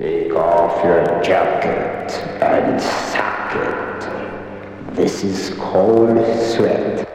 Take off your jacket and sock it. This is cold sweat.